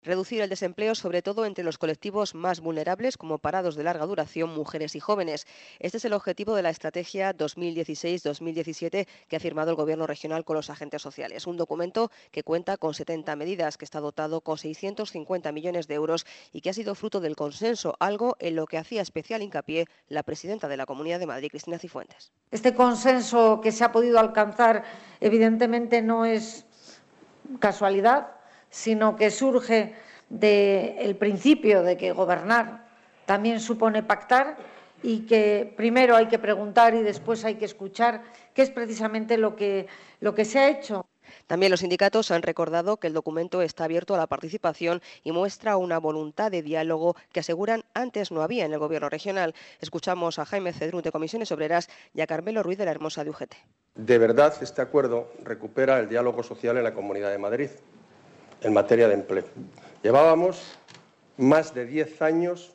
Reducir el desempleo, sobre todo entre los colectivos más vulnerables, como parados de larga duración, mujeres y jóvenes. Este es el objetivo de la estrategia 2016-2017 que ha firmado el Gobierno regional con los agentes sociales. Un documento que cuenta con 70 medidas, que está dotado con 650 millones de euros y que ha sido fruto del consenso, algo en lo que hacía especial hincapié la presidenta de la Comunidad de Madrid, Cristina Cifuentes. Este consenso que se ha podido alcanzar evidentemente no es casualidad, sino que surge del principio de que gobernar también supone pactar y que primero hay que preguntar y después hay que escuchar, que es precisamente lo que se ha hecho. También los sindicatos han recordado que el documento está abierto a la participación y muestra una voluntad de diálogo que aseguran antes no había en el Gobierno regional. Escuchamos a Jaime Cedrún de Comisiones Obreras y a Carmelo Ruiz de la Hermosa de UGT. De verdad, este acuerdo recupera el diálogo social en la Comunidad de Madrid en materia de empleo. Llevábamos más de 10 años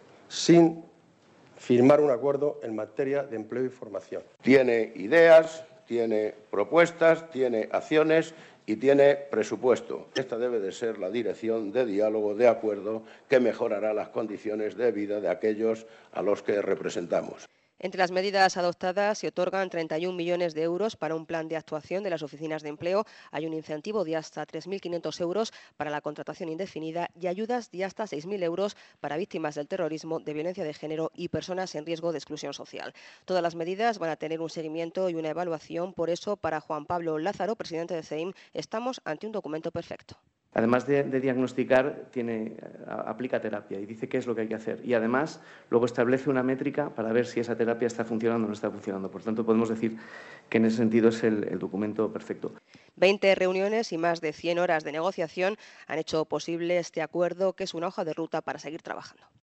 sin firmar un acuerdo en materia de empleo y formación. Tiene ideas, tiene propuestas, tiene acciones y tiene presupuesto. Esta debe de ser la dirección de diálogo, de acuerdo, que mejorará las condiciones de vida de aquellos a los que representamos. Entre las medidas adoptadas se otorgan 31 millones de euros para un plan de actuación de las oficinas de empleo. Hay un incentivo de hasta 3.500 euros para la contratación indefinida y ayudas de hasta 6.000 euros para víctimas del terrorismo, de violencia de género y personas en riesgo de exclusión social. Todas las medidas van a tener un seguimiento y una evaluación. Por eso, para Juan Pablo Lázaro, presidente de CEIM, estamos ante un documento perfecto. Además de diagnosticar, aplica terapia y dice qué es lo que hay que hacer. Y además, luego establece una métrica para ver si esa terapia está funcionando o no está funcionando. Por tanto, podemos decir que en ese sentido es el documento perfecto. 20 reuniones y más de 100 horas de negociación han hecho posible este acuerdo, que es una hoja de ruta para seguir trabajando.